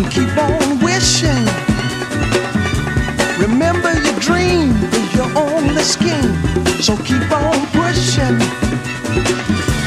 and keep on wishing. Remember your dream is your only scheme, so keep on pushing.